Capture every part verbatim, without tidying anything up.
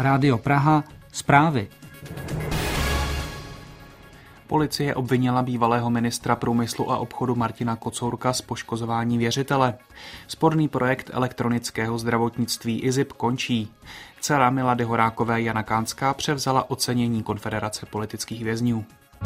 Rádio Praha, zprávy. Policie obvinila bývalého ministra průmyslu a obchodu Martina Kocourka z poškozování věřitele. Sporný projekt elektronického zdravotnictví I Z I P končí. Dcera Milady Horákové Jana Kánská převzala ocenění Konfederace politických vězňů.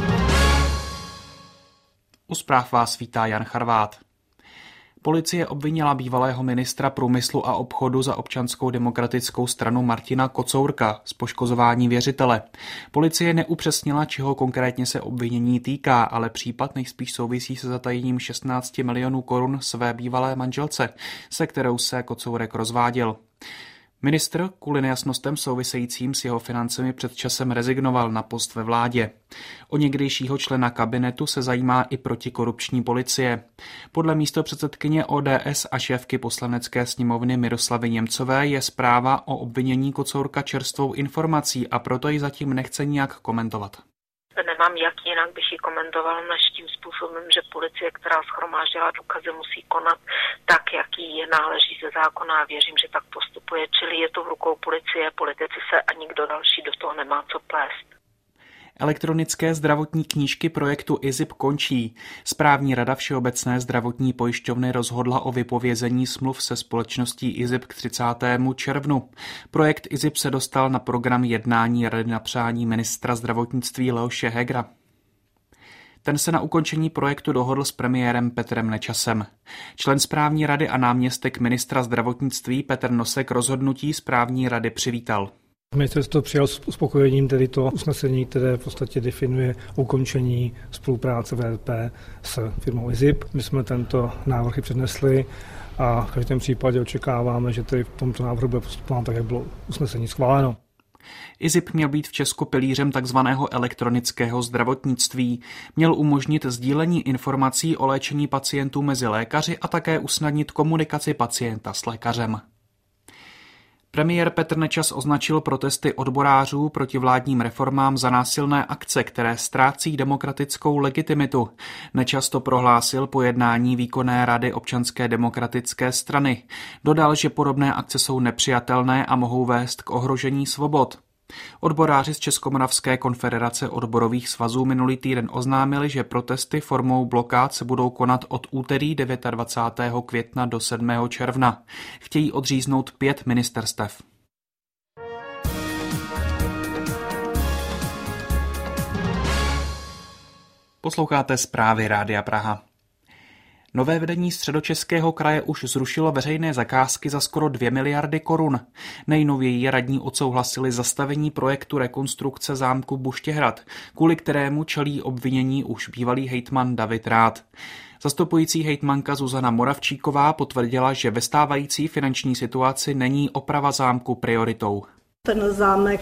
U zpráv vás vítá Jan Charvát. Policie obvinila bývalého ministra průmyslu a obchodu za Občanskou demokratickou stranu Martina Kocourka z poškozování věřitele. Policie neupřesnila, čeho konkrétně se obvinění týká, ale případ nejspíš souvisí se zatajením šestnáct milionů korun své bývalé manželce, se kterou se Kocourek rozváděl. Ministr kvůli nejasnostem souvisejícím s jeho financemi před časem rezignoval na post ve vládě. O někdejšího člena kabinetu se zajímá i protikorupční policie. Podle místopředsedkyně O D S a šéfky poslanecké sněmovny Miroslavy Němcové je zpráva o obvinění Kocourka čerstvou informací a proto ji zatím nechce nijak komentovat. Nemám, jak jinak bych ji komentoval, než tím způsobem, že policie, která shromáždila důkazy, musí konat tak, jak jí náleží ze zákona a věřím, že tak postupuje. Čili je to v rukou policie, politici se a nikdo další do toho nemá co plést. Elektronické zdravotní knížky projektu I Z I P končí. Správní rada Všeobecné zdravotní pojišťovny rozhodla o vypovězení smluv se společností I Z I P k třicátému červnu. Projekt I Z I P se dostal na program jednání rady na přání ministra zdravotnictví Leoše Hegera. Ten se na ukončení projektu dohodl s premiérem Petrem Nečasem. Člen správní rady a náměstek ministra zdravotnictví Petr Nosek rozhodnutí správní rady přivítal. Ministerstvo přijal s uspokojením tedy to usnesení, které v podstatě definuje ukončení spolupráce V Z P s firmou I Z I P. My jsme tento návrh přednesli a v každém případě očekáváme, že tedy v tomto návrhu bude postupováno tak, jak bylo usnesení schváleno. I Z I P měl být v Česku pilířem takzvaného elektronického zdravotnictví. Měl umožnit sdílení informací o léčení pacientů mezi lékaři a také usnadnit komunikaci pacienta s lékařem. Premiér Petr Nečas označil protesty odborářů proti vládním reformám za násilné akce, které ztrácí demokratickou legitimitu. Nečas to prohlásil po jednání výkonné rady Občanské demokratické strany. Dodal, že podobné akce jsou nepřijatelné a mohou vést k ohrožení svobod. Odboráři z Českomoravské konfederace odborových svazů minulý týden oznámili, že protesty formou blokád se budou konat od úterý dvacátého devátého května do sedmého června. Chtějí odříznout pět ministerstev. Posloucháte zprávy Rádia Praha. Nové vedení Středočeského kraje už zrušilo veřejné zakázky za skoro dvě miliardy korun. Nejnověji radní odsouhlasili zastavení projektu rekonstrukce zámku Buštěhrad, kvůli kterému čelí obvinění už bývalý hejtman David Rath. Zastupující hejtmanka Zuzana Moravčíková potvrdila, že ve stávající finanční situaci není oprava zámku prioritou. Ten zámek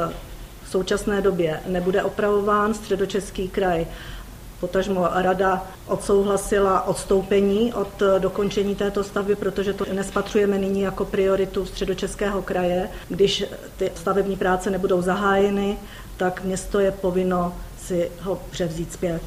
v současné době nebude opravován. Středočeský kraj potažmo rada odsouhlasila odstoupení od dokončení této stavby, protože to nespatřujeme nyní jako prioritu Středočeského kraje. Když ty stavební práce nebudou zahájeny, tak město je povinno si ho převzít zpět.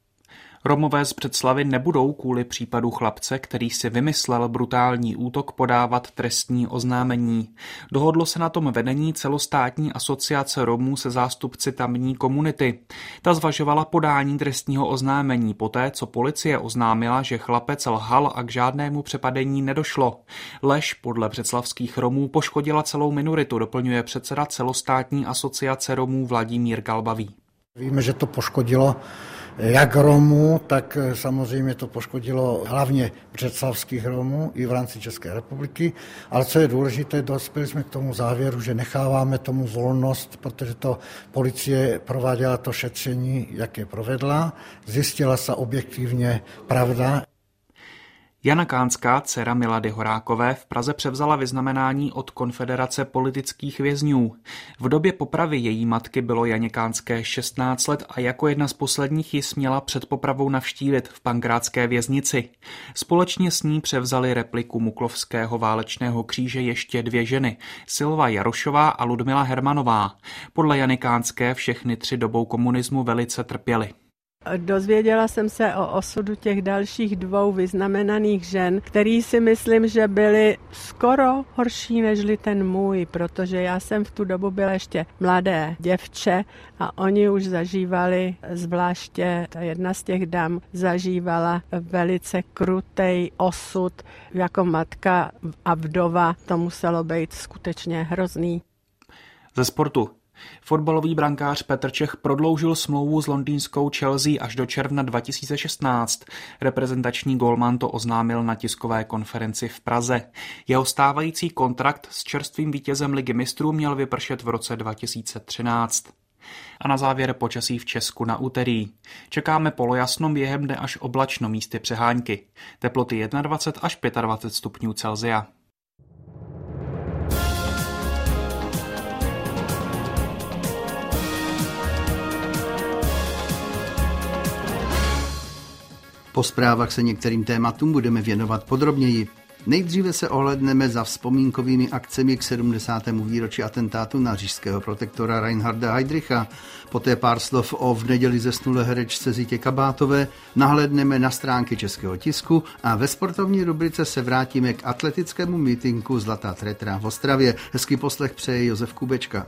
Romové z Břeclavi nebudou kvůli případu chlapce, který si vymyslel brutální útok, podávat trestní oznámení. Dohodlo se na tom vedení celostátní asociace Romů se zástupci tamní komunity. Ta zvažovala podání trestního oznámení poté, co policie oznámila, že chlapec lhal a k žádnému přepadení nedošlo. Lež podle břeclavských Romů poškodila celou minoritu, doplňuje předseda celostátní asociace Romů Vladimír Galbavý. Víme, že to poškodilo jak Romů, tak samozřejmě to poškodilo hlavně břeclavských Romů i v rámci České republiky. Ale co je důležité, dospěli jsme k tomu závěru, že necháváme tomu volnost, protože to policie prováděla to šetření, jak je provedla. Zjistila se objektivně pravda. Jana Kánská, dcera Milady Horákové, v Praze převzala vyznamenání od Konfederace politických vězňů. V době popravy její matky bylo Janě Kánské šestnáct let a jako jedna z posledních ji směla před popravou navštívit v Pankrátské věznici. Společně s ní převzali repliku Muklovského válečného kříže ještě dvě ženy, Silva Jarošová a Ludmila Hermanová. Podle Jany Kánské všechny tři dobou komunismu velice trpěly. Dozvěděla jsem se o osudu těch dalších dvou vyznamenaných žen, který si myslím, že byly skoro horší nežli ten můj, protože já jsem v tu dobu byla ještě mladé děvče a oni už zažívali, zvláště ta jedna z těch dam zažívala velice krutej osud jako matka a vdova. To muselo být skutečně hrozný. Ze sportu. Fotbalový brankář Petr Čech prodloužil smlouvu s londýnskou Chelsea až do června dva tisíce šestnáct. Reprezentační gólman to oznámil na tiskové konferenci v Praze. Jeho stávající kontrakt s čerstvým vítězem Ligy mistrů měl vypršet v roce dva tisíce třináct. A na závěr počasí v Česku na úterý. Čekáme polojasno, během dne až oblačno, místy přehánky. Teploty dvacet jedna až dvacet pět stupňů Celsia. Po zprávách se některým tématům budeme věnovat podrobněji. Nejdříve se ohlédneme za vzpomínkovými akcemi k sedmdesátému výročí atentátu na říšského protektora Reinharda Heydricha. Poté pár slov o v neděli zesnulé herečce Zitě Kabátové, nahlédneme na stránky Českého tisku a ve sportovní rubrice se vrátíme k atletickému mítinku Zlatá tretra v Ostravě. Hezký poslech přeje Josef Kubečka.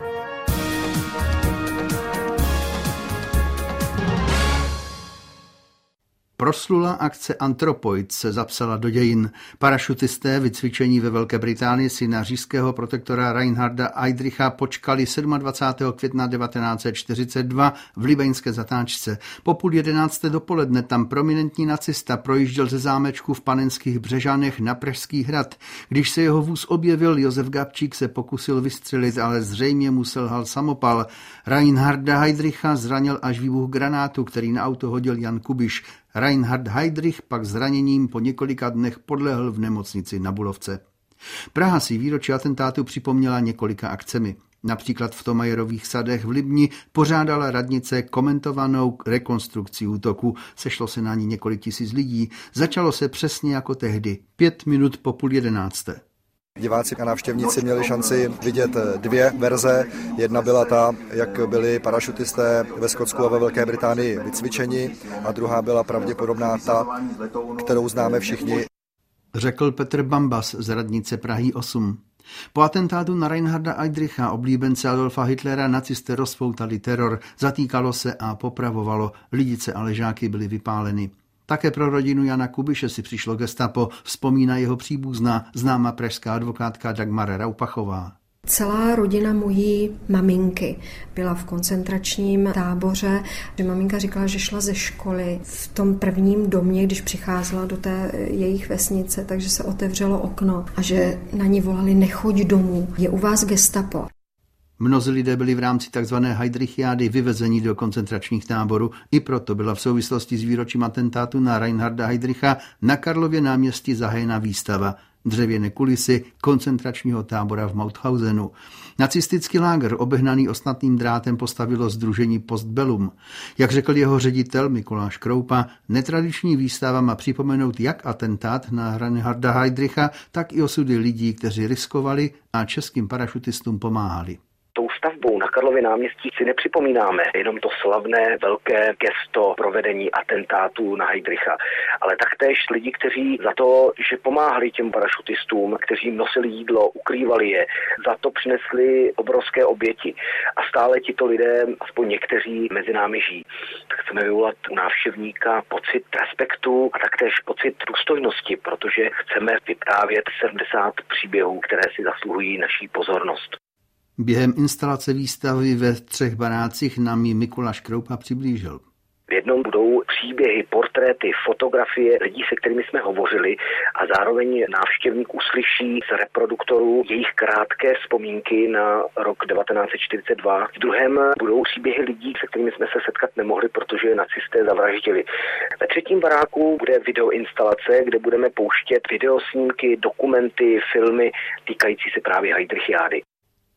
Proslulá akce Anthropoid se zapsala do dějin. Parašutisté vycvičení ve Velké Británii si na říšského protektora Reinharda Heydricha počkali dvacátého sedmého května devatenáct set čtyřicet dva v libeňské zatáčce. Po půl jedenácté dopoledne tam prominentní nacista projížděl ze zámečku v Panenských Břežanech na Pražský hrad. Když se jeho vůz objevil, Josef Gabčík se pokusil vystřelit, ale zřejmě mu selhal samopal. Reinharda Heydricha zranil až výbuch granátu, který na auto hodil Jan Kubiš. Reinhard Heydrich pak zraněním po několika dnech podlehl v nemocnici na Bulovce. Praha si výročí atentátu připomněla několika akcemi. Například v Tomajerových sadech v Libni pořádala radnice komentovanou rekonstrukci útoku. Sešlo se na ní několik tisíc lidí. Začalo se přesně jako tehdy, pět minut po půl jedenácté. Diváci a návštěvníci měli šanci vidět dvě verze. Jedna byla ta, jak byli parašutisté ve Skotsku a ve Velké Británii vycvičeni, a druhá byla pravděpodobná ta, kterou známe všichni. Řekl Petr Bambas z radnice Prahy osm. Po atentátu na Reinharda Heydricha, oblíbence Adolfa Hitlera, nacisté rozpoutali teror, zatýkalo se a popravovalo, lidice a ležáky byly vypáleny. Také pro rodinu Jana Kubiše si přišlo gestapo, vzpomíná jeho příbuzná, známá pražská advokátka Dagmar Raupachová. Celá rodina mojí maminky byla v koncentračním táboře. Maminka říkala, že šla ze školy v tom prvním domě, když přicházela do té jejich vesnice, takže se otevřelo okno a že na ní volali: nechoď domů, je u vás gestapo. Mnozí lidé byli v rámci tzv. Heydrichiády vyvezeni do koncentračních táborů, i proto byla v souvislosti s výročím atentátu na Reinharda Heydricha na Karlově náměstí zahájena výstava Dřevěné kulisy koncentračního tábora v Mauthausenu. Nacistický lágr obehnaný ostnatým drátem postavilo sdružení Postbellum. Jak řekl jeho ředitel Mikuláš Kroupa, netradiční výstava má připomenout jak atentát na Reinharda Heydricha, tak i osudy lidí, kteří riskovali a českým parašutistům pomáhali. Tou stavbou na Karlově náměstí si nepřipomínáme jenom to slavné velké gesto provedení atentátu na Heydricha, ale taktéž lidi, kteří za to, že pomáhali těm parašutistům, kteří nosili jídlo, ukrývali je, za to přinesli obrovské oběti. A stále tito lidé, aspoň někteří, mezi námi žijí. Tak chceme vyvolat u návštěvníka pocit respektu a taktéž pocit důstojnosti, protože chceme vyprávět sedmdesát příběhů, které si zasluhují naší pozornost. Během instalace výstavy ve třech barácích nám ji Mikuláš Kroupa přiblížil. V jednom budou příběhy, portréty, fotografie lidí, se kterými jsme hovořili, a zároveň návštěvník uslyší z reproduktorů jejich krátké vzpomínky na rok devatenáct set čtyřicet dva. V druhém budou příběhy lidí, se kterými jsme se setkat nemohli, protože nacisté zavraždili. Ve třetím baráku bude videoinstalace, kde budeme pouštět videosnímky, dokumenty, filmy týkající se právě Heydrichiády.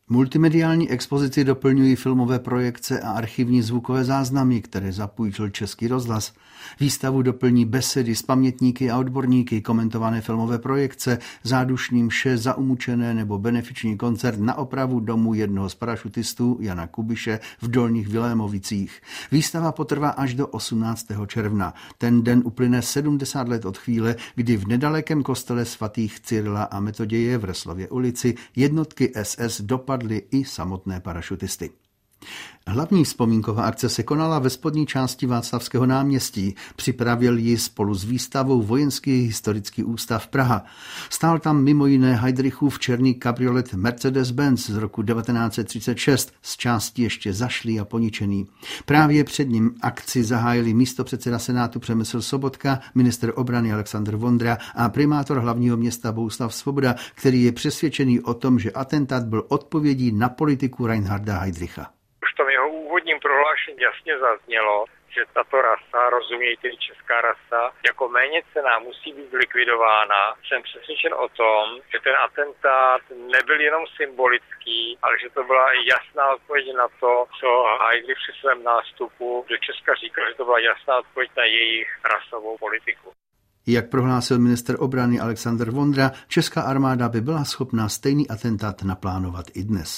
Multimediální expozici doplňují filmové projekce a archivní zvukové záznamy, které zapůjčil Český rozhlas. Výstavu doplní besedy s pamětníky a odborníky, komentované filmové projekce, zádušní mše za umučené nebo benefiční koncert na opravu domu jednoho z parašutistů Jana Kubiše v Dolních Vilémovicích. Výstava potrvá až do osmnáctého června. Ten den uplyne sedmdesát let od chvíle, kdy v nedalekém kostele svatých Cyrila a Metoděje v Reslově ulici jednotky S S dopadly i samotné parašutisty. Hlavní vzpomínková akce se konala ve spodní části Václavského náměstí. Připravil ji spolu s výstavou Vojenský historický ústav Praha. Stál tam mimo jiné Heydrichův černý kabriolet Mercedes-Benz z roku devatenáct set třicet šest, z části ještě zašlý a poničený. Právě před ním akci zahájili místopředseda Senátu Přemysl Sobotka, ministr obrany Alexandr Vondra a primátor hlavního města Bohuslav Svoboda, který je přesvědčený o tom, že atentát byl odpovědí na politiku Reinharda Heydricha. V tom jeho úvodním prohlášení jasně zaznělo, že tato rasa, rozumějte česká rasa, jako méněcenná musí být likvidována. Jsem přesvědčen o tom, že ten atentát nebyl jenom symbolický, ale že to byla jasná odpověď na to, co Heydrich při svém nástupu do Česka říkal, že to byla jasná odpověď na jejich rasovou politiku. Jak prohlásil ministr obrany Alexandr Vondra, česká armáda by byla schopná stejný atentát naplánovat i dnes.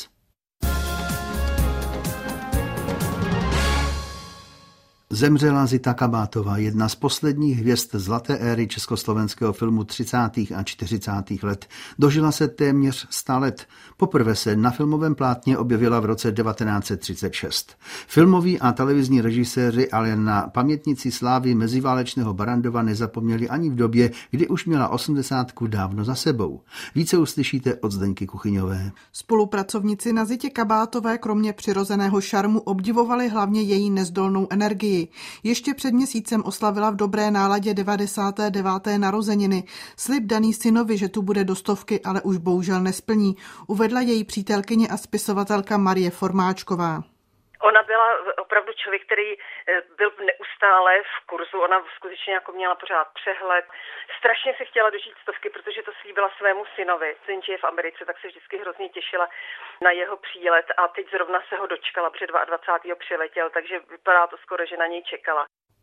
Zemřela Zita Kabátová, jedna z posledních hvězd zlaté éry československého filmu třicátých a čtyřicátých let. Dožila se téměř sta let. Poprvé se na filmovém plátně objevila v roce devatenáct set třicet šest. Filmoví a televizní režiséři ale na pamětnici slávy meziválečného Barrandova nezapomněli ani v době, kdy už měla osmdesátku dávno za sebou. Více uslyšíte od Zdeňky Kuchyňové. Spolupracovníci na Zitě Kabátové kromě přirozeného šarmu obdivovali hlavně její nezdolnou energii. Ještě před měsícem oslavila v dobré náladě devadesáté deváté narozeniny. Slib daný synovi, že tu bude do stovky, ale už bohužel nesplní, uvedla její přítelkyně a spisovatelka Marie Formáčková. Ona byla opravdu člověk, který byl neustále v kurzu, ona skutečně jako měla pořád přehled. Strašně se chtěla dožít stovky, protože to slíbila svému synovi. Syn žije v Americe, tak se vždycky hrozně těšila na jeho přílet a teď zrovna se ho dočkala, protože dvacátého druhého přiletěl, takže vypadá to skoro, že na něj čekala.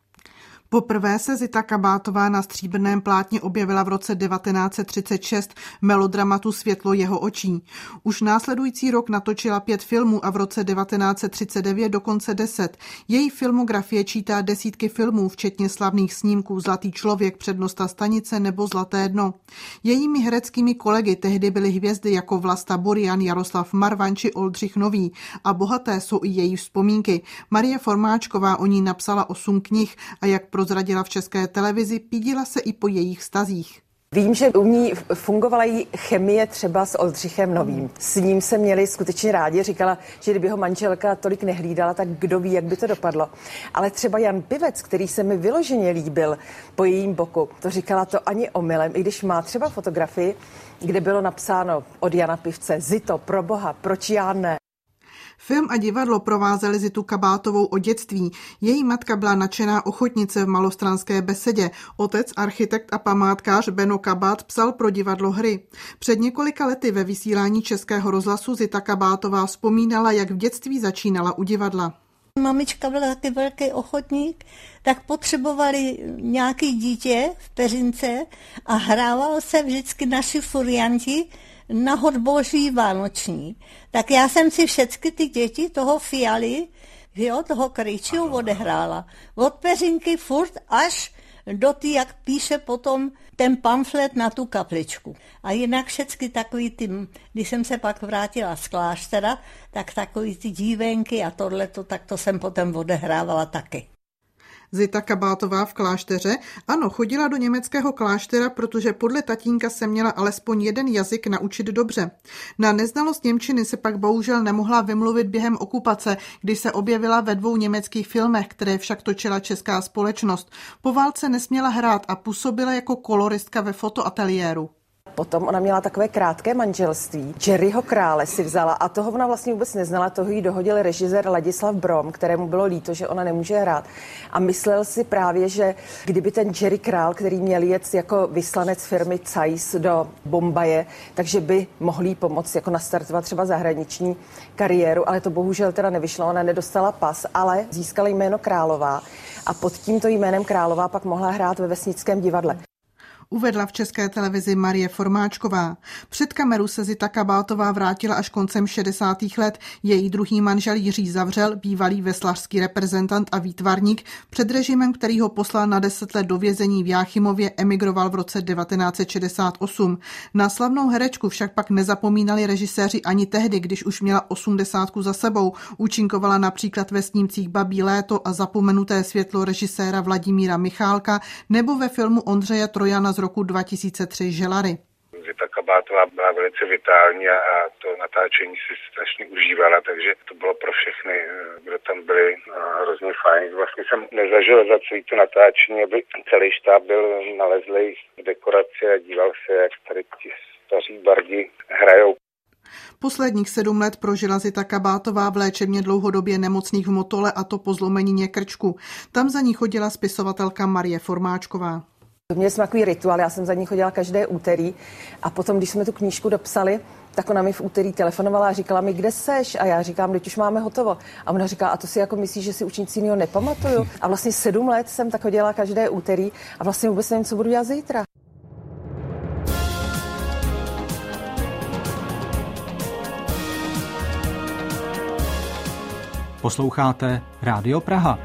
Poprvé se Zita Kabátová na stříbrném plátně objevila v roce devatenáct set třicet šest v melodramatu Světlo jeho očí. Už následující rok natočila pět filmů a v roce devatenáct set třicet devět dokonce deset. Její filmografie čítá desítky filmů, včetně slavných snímků Zlatý člověk, Přednosta stanice nebo Zlaté dno. Jejími hereckými kolegy tehdy byly hvězdy jako Vlasta Burian, Jaroslav Marvan či Oldřich Nový a bohaté jsou i její vzpomínky. Marie Formáčková o ní napsala osm knih a jak prozradila v České televizi, pídila se i po jejich vztazích. Vím, že u ní fungovala jí chemie třeba s Oldřichem Novým. S ním se měli skutečně rádi. Říkala, že kdyby ho manželka tolik nehlídala, tak kdo ví, jak by to dopadlo. Ale třeba Jan Pivec, který se mi vyloženě líbil po jejím boku, to říkala to ani omylem, i když má třeba fotografii, kde bylo napsáno od Jana Pivce: Zito, pro boha, proč já ne? Film a divadlo provázely Zitu Kabátovou od dětství. Její matka byla nadšená ochotnice v Malostranské besedě. Otec, architekt a památkář Beno Kabát, psal pro divadlo hry. Před několika lety ve vysílání Českého rozhlasu Zita Kabátová vzpomínala, jak v dětství začínala u divadla. Mamička byla taky velký ochotník, tak potřebovali nějaký dítě v peřince a hrával se vždycky naši furianti na hudboží vánoční. Tak já jsem si všechny ty děti toho Fialy, jo, toho Krejčího odehrála. Od peřinky furt až do ty, jak píše potom ten pamflet na tu kapličku. A jinak všechny takový ty, když jsem se pak vrátila z kláštera, tak takový ty dívenky a tohleto, tak to jsem potom odehrávala taky. Zita Kabátová v klášteře? Ano, chodila do německého kláštera, protože podle tatínka se měla alespoň jeden jazyk naučit dobře. Na neznalost němčiny se pak bohužel nemohla vymluvit během okupace, kdy se objevila ve dvou německých filmech, které však točila česká společnost. Po válce nesměla hrát a působila jako koloristka ve fotoateliéru. potom ona měla takové krátké manželství. Jerryho Krále si vzala a toho ona vlastně vůbec neznala, toho jí dohodil režisér Ladislav Brom, kterému bylo líto, že ona nemůže hrát. A myslel si právě, že kdyby ten Jerry Král, který měl jet jako vyslanec firmy Zeiss do Bombaje, takže by mohl jí pomoct jako nastartovat třeba zahraniční kariéru, ale to bohužel teda nevyšlo, ona nedostala pas, ale získala jméno Králová a pod tímto jménem Králová pak mohla hrát ve Vesnickém divadle. Uvedla v České televizi Marie Formáčková. Před kameru se Zita Kabátová vrátila až koncem šedesátých let. Její druhý manžel Jiří Zavřel, bývalý veslařský reprezentant a výtvarník, před režimem, který ho poslal na deset let do vězení v Jáchymově, emigroval v roce devatenáct set šedesát osm. Na slavnou herečku však pak nezapomínali režiséři ani tehdy, když už měla osmdesátku za sebou. Účinkovala například ve snímcích Babí léto a Zapomenuté světlo režiséra Vladimíra Michálka nebo ve filmu Ondřeje Trojana z roku dva tisíce tři Želary. Zita Kabátová byla velice vitální a to natáčení si strašně užívala, takže to bylo pro všechny, kdo tam byli, hrozně fajn. Vlastně jsem nezažil za celý to natáčení, aby celý štáb byl nalezlej v dekoraci a díval se, jak tady ti staří bardi hrajou. Posledních sedm let prožila Zita Kabátová v léčebně dlouhodobě nemocných v Motole, a to po zlomenině krčku. Tam za ní chodila spisovatelka Marie Formáčková. Měli jsme takový rituál, já jsem za ní chodila každé úterý a potom, když jsme tu knížku dopsali, tak ona mi v úterý telefonovala a říkala mi, kde seš? A já říkám, teď už máme hotovo. A ona říká, a to si jako myslíš, že si už nic jiného nepamatuju? A vlastně sedm let jsem tak chodila každé úterý a vlastně vůbec nevím, co budu dělat zítra. Posloucháte Rádio Praha.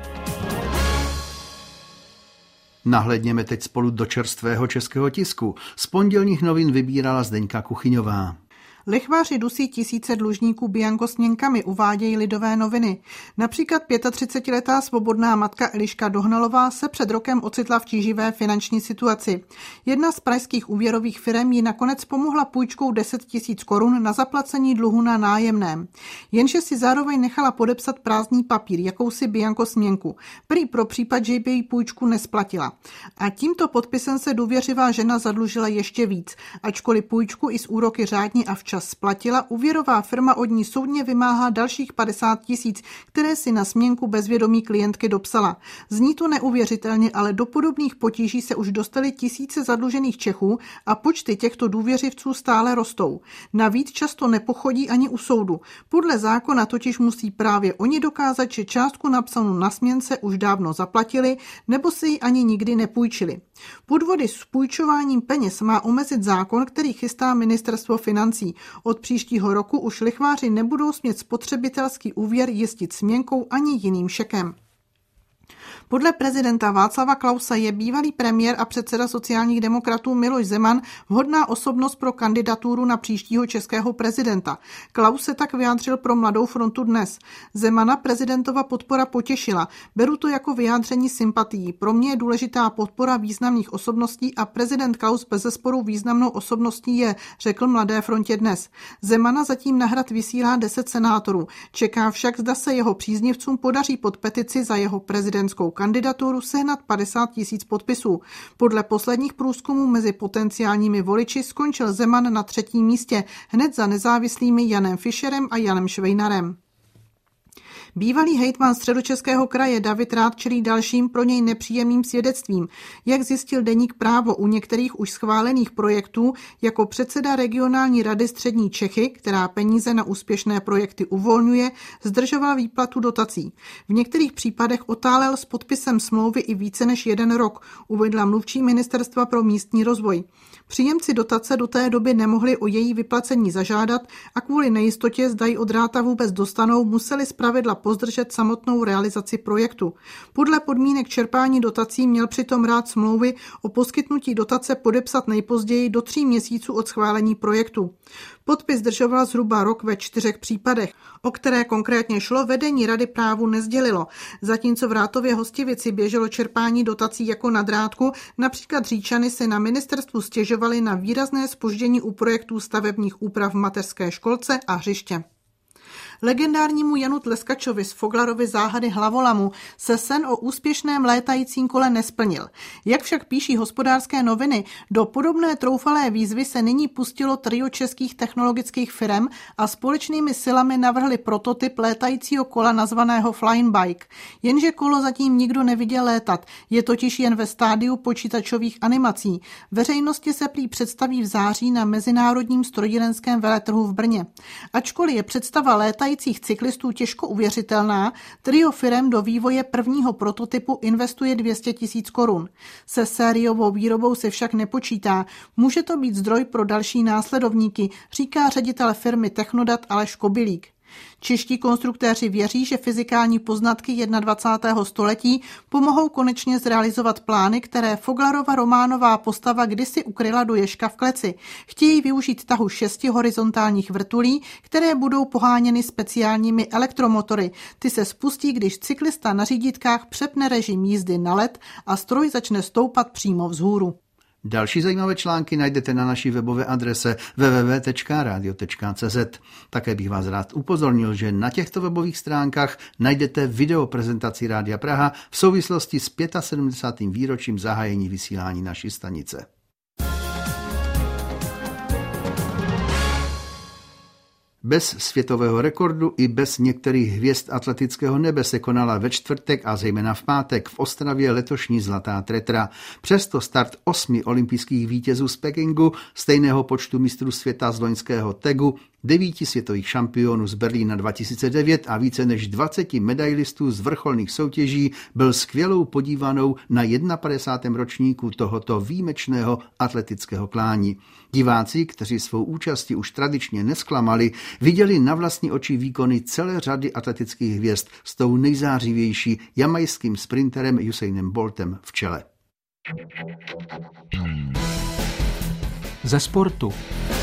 Nahlédněme teď spolu do čerstvého českého tisku. Z pondělních novin vybírala Zdeňka Kuchyňová. Lichváři dusí tisíce dlužníků bianco směnkami, uvádějí Lidové noviny. Například třicetiletá svobodná matka Eliška Dohnalová se před rokem ocitla v tíživé finanční situaci. Jedna z pražských úvěrových firem jí nakonec pomohla půjčkou deset tisíc korun na zaplacení dluhu na nájemném. Jenže si zároveň nechala podepsat prázdný papír, jakousi bianco směnku, prý pro případ, že by jí půjčku nesplatila. A tímto podpisem se důvěřivá žena zadlužila ještě víc, ačkoliv půjčku i s úroky řádně a včas čas splatila, úvěrová firma od ní soudně vymáhá dalších padesát tisíc, které si na směnku bezvědomí klientky dopsala. Zní to neuvěřitelně, ale do podobných potíží se už dostaly tisíce zadlužených Čechů a počty těchto důvěřivců stále rostou. Navíc často nepochodí ani u soudu. Podle zákona totiž musí právě oni dokázat, že částku napsanou na směnce už dávno zaplatili nebo si ji ani nikdy nepůjčili. Podvody s půjčováním peněz má omezit zákon, který chystá ministerstvo financí. Od příštího roku už lichváři nebudou smět spotřebitelský úvěr jistit směnkou ani jiným šekem. Podle prezidenta Václava Klause je bývalý premiér a předseda sociálních demokratů Miloš Zeman vhodná osobnost pro kandidaturu na příštího českého prezidenta. Klaus se tak vyjádřil pro Mladou frontu Dnes. Zemana prezidentova podpora potěšila. Beru to jako vyjádření sympatií. Pro mě je důležitá podpora významných osobností a prezident Klaus bezesporu významnou osobností je, řekl Mladé frontě Dnes. Zemana zatím na Hrad vysílá deset senátorů. Čeká však, zda se jeho příznivcům podaří pod petici za jeho prezidentskou kandidaturu sehnat padesát tisíc podpisů. Podle posledních průzkumů mezi potenciálními voliči skončil Zeman na třetím místě, hned za nezávislými Janem Fischerem a Janem Švejnarem. Bývalý hejtman Středočeského kraje David Rád čelí dalším pro něj nepříjemným svědectvím. Jak zjistil deník Právo, u některých už schválených projektů jako předseda regionální rady Střední Čechy, která peníze na úspěšné projekty uvolňuje, zdržoval výplatu dotací. V některých případech otálel s podpisem smlouvy i více než jeden rok, uvedla mluvčí Ministerstva pro místní rozvoj. Příjemci dotace do té doby nemohli o její vyplacení zažádat a kvůli nejistotě, zda ji od Ráta vůbec dostanou, museli zpravidla pozdržet samotnou realizaci projektu. Podle podmínek čerpání dotací měl přitom Rád smlouvy o poskytnutí dotace podepsat nejpozději do tří měsíců od schválení projektu. Podpis držoval zhruba rok ve čtyřech případech. O které konkrétně šlo, vedení Rady Právu nesdělilo. Zatímco v Rátově Hostivici běželo čerpání dotací jako na drátku, například Říčany se na ministerstvu stěžovali na výrazné zpoždění u projektů stavebních úprav v mateřské školce a hřiště. Legendárnímu Janu Tleskačovi z Foglarovy záhady hlavolamu se sen o úspěšném létajícím kole nesplnil. Jak však píší Hospodářské noviny, do podobné troufalé výzvy se nyní pustilo trio českých technologických firem a společnými silami navrhli prototyp létajícího kola nazvaného Flying Bike. Jenže kolo zatím nikdo neviděl létat, je totiž jen ve stádiu počítačových animací. Veřejnosti se prý představí v září na Mezinárodním strojírenském veletrhu v Brně. Ačkoliv je představa létajících cyklistů těžko uvěřitelná, trio firem do vývoje prvního prototypu investuje dvě stě tisíc korun. Se sériovou výrobou se však nepočítá. Může to být zdroj pro další následovníky, říká ředitel firmy Technodat Aleš Kobilík. Čeští konstruktéři věří, že fyzikální poznatky dvacátého prvního století pomohou konečně zrealizovat plány, které Foglarova románová postava kdysi ukryla do ježka v kleci. Chtějí využít tahu šesti horizontálních vrtulí, které budou poháněny speciálními elektromotory. Ty se spustí, když cyklista na řídítkách přepne režim jízdy na led a stroj začne stoupat přímo vzhůru. Další zajímavé články najdete na naší webové adrese w w w tečka radio tečka c z. Také bych vás rád upozornil, že na těchto webových stránkách najdete video prezentaci Rádia Praha v souvislosti s sedmdesátým pátým výročím zahájení vysílání naší stanice. Bez světového rekordu i bez některých hvězd atletického nebe se konala ve čtvrtek a zejména v pátek v Ostravě letošní zlatá tretra. Přesto start osmi olympijských vítězů z Pekingu, stejného počtu mistrů světa z loňského Tegu, devíti světových šampionů z Berlína dva tisíce devět a více než dvaceti medailistů z vrcholných soutěží byl skvělou podívanou na padesátém prvním ročníku tohoto výjimečného atletického klání. Diváci, kteří svou účastí už tradičně nesklamali, viděli na vlastní oči výkony celé řady atletických hvězd s tou nejzářivější jamajským sprinterem Usainem Boltem v čele. Ze sportu.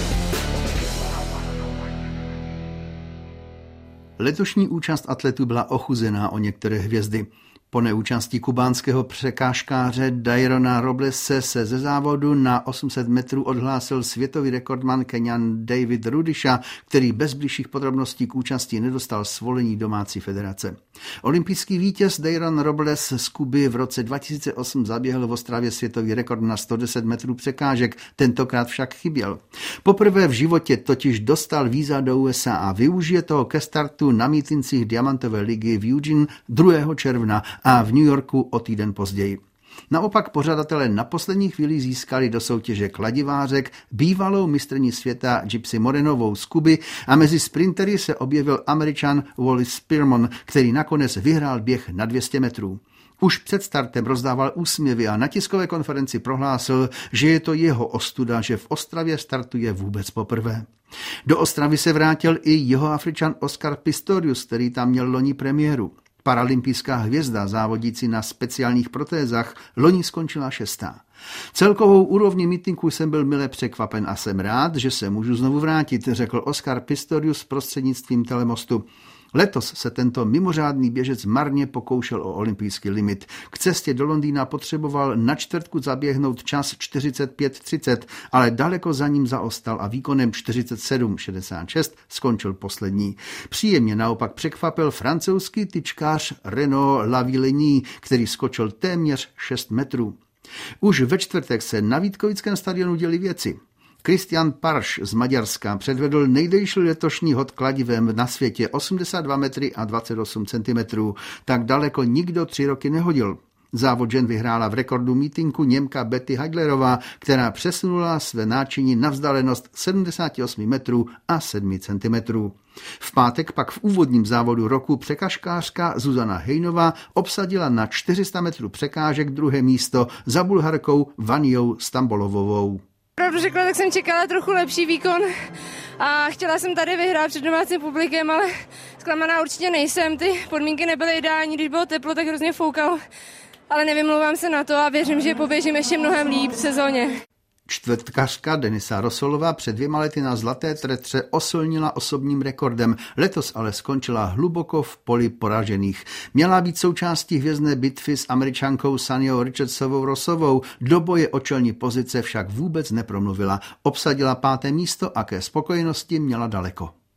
Letošní účast atletů byla ochuzená o některé hvězdy. Po neúčasti kubánského překážkáře Dairona Roblese se ze závodu na osm set metrů odhlásil světový rekordman Keňan David Rudisha, který bez bližších podrobností k účasti nedostal svolení domácí federace. Olympijský vítěz Dairon Robles z Kuby v roce dva tisíce osm zaběhl v Ostravě světový rekord na sto deset metrů překážek, tentokrát však chyběl. Poprvé v životě totiž dostal víza do U S A a využije toho ke startu na mítincích Diamantové ligy v Eugene druhého června a v New Yorku o týden později. Naopak pořadatelé na poslední chvíli získali do soutěže kladivářek bývalou mistryni světa Gypsy Morenovou z Kuby a mezi sprintery se objevil Američan Wallace Spearman, který nakonec vyhrál běh na dvě stě metrů. Už před startem rozdával úsměvy a na tiskové konferenci prohlásil, že je to jeho ostuda, že v Ostravě startuje vůbec poprvé. Do Ostravy se vrátil i Jihoafričan Oscar Pistorius, který tam měl loni premiéru. Paralympijská hvězda závodící na speciálních protézách loni skončila šestá. Celkovou úrovní mítinku jsem byl mile překvapen a jsem rád, že se můžu znovu vrátit, řekl Oscar Pistorius prostřednictvím telemostu. Letos se tento mimořádný běžec marně pokoušel o olympijský limit. K cestě do Londýna potřeboval na čtvrtku zaběhnout čas čtyřicet pět třicet, ale daleko za ním zaostal a výkonem čtyřicet sedm šedesát šest skončil poslední. Příjemně naopak překvapil francouzský tyčkář Renaud Lavillenie, který skočil téměř šest metrů. Už ve čtvrtek se na Vítkovickém stadionu děly věci. Christian Parš z Maďarska předvedl nejdelší letošní hod kladivem na světě osmdesát dva metry a dvacet osm centimetrů. Tak daleko nikdo tři roky nehodil. Závod žen vyhrála v rekordu mítinku Němka Betty Heidlerová, která přesunula své náčiní na vzdálenost sedmdesát osm metrů a sedm centimetrů. V pátek pak v úvodním závodu roku překažkářka Zuzana Hejnová obsadila na čtyři sta metrů překážek druhé místo za Bulharkou Vanjou Stambolovovou. Pravdu řekla, tak jsem čekala trochu lepší výkon a chtěla jsem tady vyhrát před domácím publikem, ale zklamaná určitě nejsem. Ty podmínky nebyly ideální, když bylo teplo, tak hrozně foukalo, ale nevymlouvám se na to a věřím, že poběžím ještě mnohem líp v sezóně. Čtvrtkařka Denisa Rosolová před dvěma lety na zlaté tretře osilnila osobním rekordem, letos ale skončila hluboko v poli poražených. Měla být součástí hvězdné bitvy s Američankou Saniou Richardsovou Rossovou, do boje o čelní pozice však vůbec nepromluvila. Obsadila páté místo a ke spokojenosti měla daleko.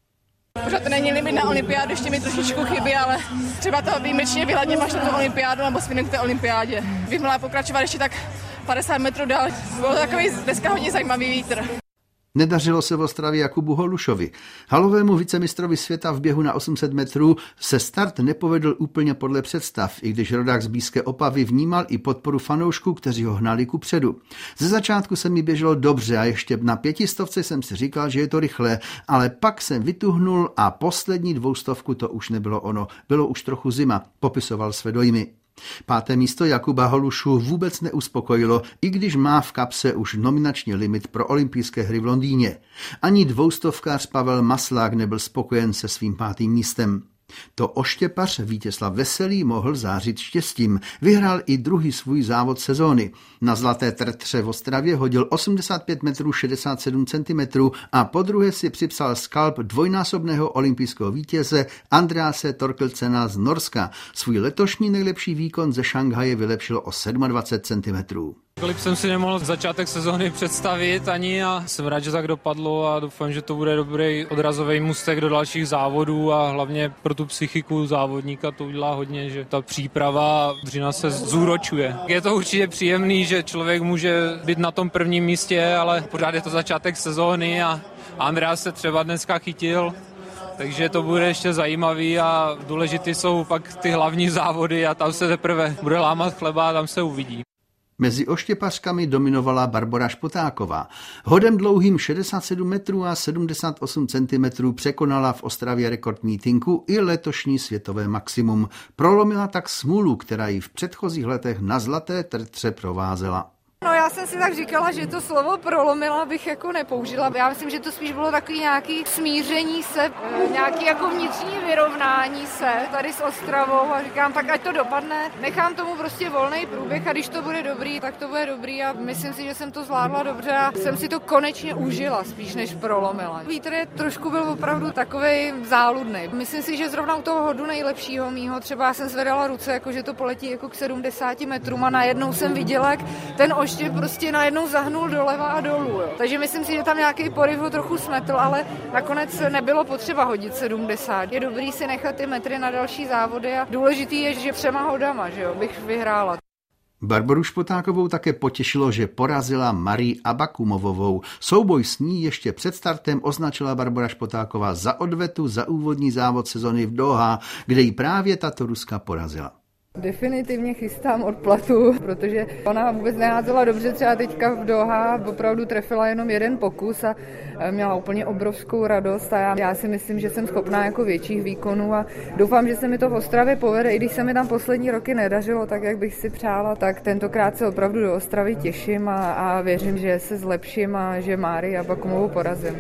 Pořád není limit na olympiádu, ještě mi trošičku chybí, ale třeba to výjimečně vyhladím až na tu olympiádu nebo svinek k té olympiádě. Bych měla pokračovat ještě tak padesát metrů dál. Bylo takový dneska hodně zajímavý vítr. Nedařilo se v Ostravě Jakubu Holušovi. Halovému vicemistrovi světa v běhu na osm set metrů se start nepovedl úplně podle představ, i když rodák z blízké Opavy vnímal i podporu fanoušků, kteří ho hnali kupředu. Ze začátku se mi běželo dobře a ještě na pětistovce jsem si říkal, že je to rychlé, ale pak jsem vytuhnul a poslední dvoustovku to už nebylo ono. Bylo už trochu zima, popisoval své dojmy. Páté místo Jakuba Holušu vůbec neuspokojilo, i když má v kapse už nominační limit pro olympijské hry v Londýně. Ani dvoustovkář Pavel Maslák nebyl spokojen se svým pátým místem. To oštěpař Vítězslav Veselý mohl zářit štěstím. Vyhrál i druhý svůj závod sezóny. Na zlaté tertře v Ostravě hodil osmdesát pět metrů šedesát sedm centimetrů a podruhé si připsal skalp dvojnásobného olympijského vítěze Andrease Torkelcena z Norska. Svůj letošní nejlepší výkon ze Šanghaje vylepšil o dvacet sedm centimetrů. Líp jsem si nemohl začátek sezóny představit ani a jsem rád, že tak dopadlo a doufám, že to bude dobrý odrazový můstek do dalších závodů a hlavně pro tu psychiku závodníka to udělá hodně, že ta příprava dřina se zúročuje. Je to určitě příjemný, že člověk může být na tom prvním místě, ale pořád je to začátek sezóny a Andreas se třeba dneska chytil, takže to bude ještě zajímavý a důležitý jsou pak ty hlavní závody a tam se teprve bude lámat chleba a tam se uvidí. Mezi oštěpařkami dominovala Barbora Špotáková. Hodem dlouhým šedesát sedm metrů a sedmdesát osm centimetrů překonala v Ostravě rekord mítinku i letošní světové maximum. Prolomila tak smůlu, která ji v předchozích letech na zlaté tertře provázela. No já jsem si tak říkala, že to slovo prolomila bych jako nepoužila. Já myslím, že to spíš bylo takový nějaký smíření se, nějaký jako vnitřní vyrovnání se tady s Ostravou a říkám, tak ať to dopadne, nechám tomu prostě volný průběh a když to bude dobrý, tak to bude dobrý a myslím si, že jsem to zvládla dobře a jsem si to konečně užila spíš než prolomila. Vítr je trošku byl opravdu takovej záludný. Myslím si, že zrovna u toho hodu nejlepšího mýho, třeba jsem zvedala ruce, jako že to poletí jako k sedmdesáti metrům a najednou jsem viděla, jak ten oštěp prostě najednou zahnul doleva a dolů. Jo. Takže myslím si, že tam nějaký poryv ho trochu smetl, ale nakonec nebylo potřeba hodit sedmdesát. Je dobrý si nechat ty metry na další závody a důležitý je, že třema hodama, že jo, bych vyhrála. Barboru Špotákovou také potěšilo, že porazila Marii Abakumovovou. Souboj s ní ještě před startem označila Barbora Špotáková za odvetu za úvodní závod sezony v Doha, kde ji právě tato Ruska porazila. Definitivně chystám odplatu, protože ona vůbec neházela dobře, třeba teďka v Doha opravdu trefila jenom jeden pokus a měla úplně obrovskou radost a já, já si myslím, že jsem schopná jako větších výkonů a doufám, že se mi to v Ostravě povede, i když se mi tam poslední roky nedařilo tak, jak bych si přála, tak tentokrát se opravdu do Ostravy těším a, a věřím, že se zlepším a že Márii Abakumovou porazím.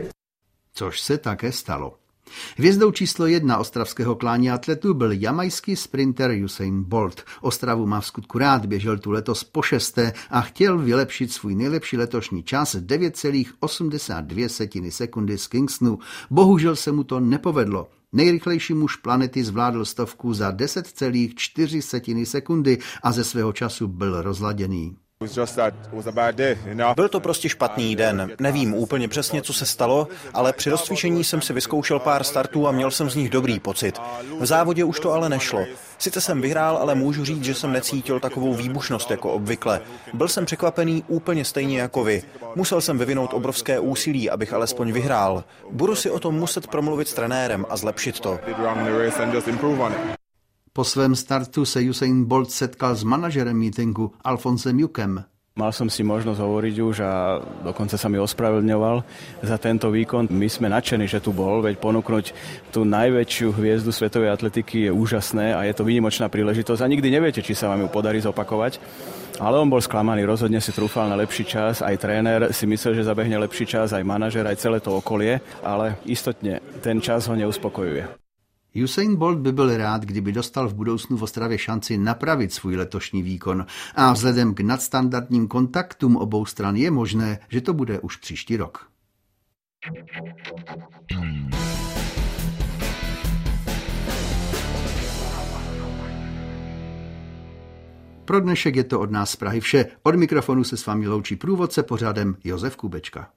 Což se také stalo. Hvězdou číslo jedna ostravského klání atletů byl jamajský sprinter Usain Bolt. Ostravu má v skutku rád, běžel tu letos po šesté a chtěl vylepšit svůj nejlepší letošní čas devět celá osmdesát dvě sekundy z Kingstonu. Bohužel se mu to nepovedlo. Nejrychlejší muž planety zvládl stovku za deset celá čtyři sekundy a ze svého času byl rozladěný. Byl to prostě špatný den. Nevím úplně přesně, co se stalo, ale při rozcvičení jsem si vyzkoušel pár startů a měl jsem z nich dobrý pocit. V závodě už to ale nešlo. Sice jsem vyhrál, ale můžu říct, že jsem necítil takovou výbušnost jako obvykle. Byl jsem překvapený úplně stejně jako vy. Musel jsem vyvinout obrovské úsilí, abych alespoň vyhrál. Budu si o tom muset promluvit s trenérem a zlepšit to. Po svém startu se Usain Bolt setkal s manažerem mítinku Alfonsem Jukem. Mal som si možnosť hovoriť už a dokonca sa mi ospravedlňoval za tento výkon. My sme nadšení, že tu bol, veď ponúknuť tú najväčšiu hviezdu svetovej atletiky je úžasné a je to výnimočná príležitosť a nikdy neviete, či sa vám ju podarí zopakovať. Ale on bol sklamaný, rozhodne si trúfal na lepší čas, aj tréner si myslel, že zabehne lepší čas, aj manažer, aj celé to okolie, ale istotne ten čas ho neuspokojuje. Usain Bolt by byl rád, kdyby dostal v budoucnu v Ostravě šanci napravit svůj letošní výkon. A vzhledem k nadstandardním kontaktům obou stran je možné, že to bude už příští rok. Pro dnešek je to od nás z Prahy vše. Od mikrofonu se s vámi loučí průvodce pořadem Josef Kubečka.